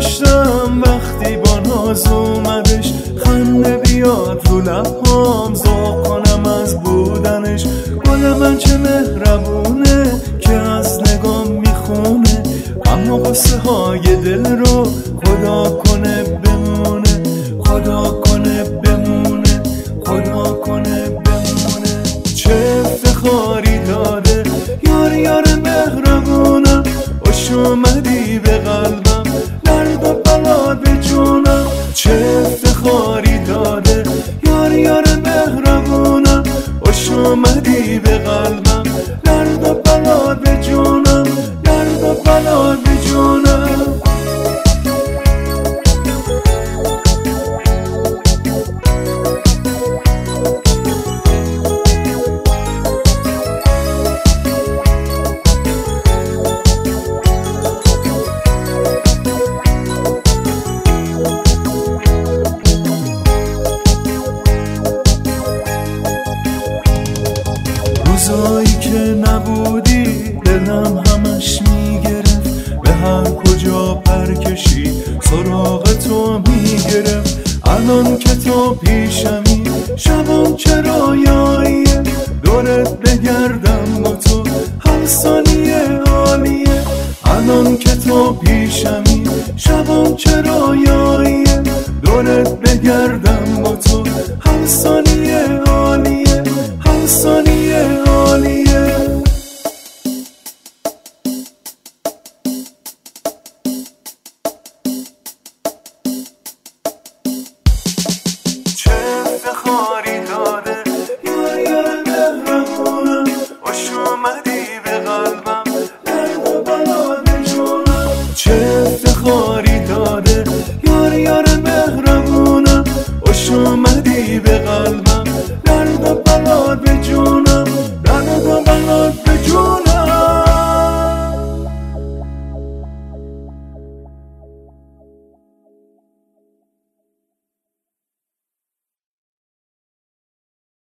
داشتم وقتی با ناز اومدش، خنده بیاد رو لبام ذوق کنم از بودنش. گل من چه مهربونه که از نگام میخونه، اما قصه های دل رو خدا کنه بمونه، خدا کنه بمونه، خدا کنه بمونه. چه افتخاری داده یار یار مهربونم، خوش اومدی به قلبم، درد و بلا به جونم. چه افتخاری داده یار یار مهربونم، خوش اومدی به قلبم، درد و بلا به جونم، درد و بلا به جونم. روزایی که نبودی دلم همش میگرفت، به هر کجا پر کشی سراغ تو میگرفت. الان که تو پیشمی شبم چرا یاییه، دورت بگردم با تو هر ثانیه عالیه. الان که تو پیشمی شبم چرا یاییه،